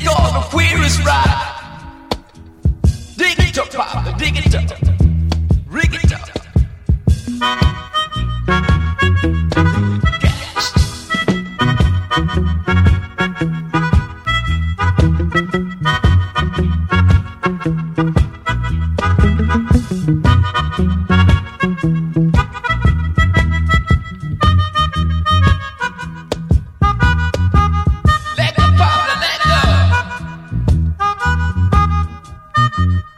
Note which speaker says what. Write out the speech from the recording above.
Speaker 1: called the queerest ride. Dig it up, Papa, dig it up. Rig it up. Let go, Papa, let go.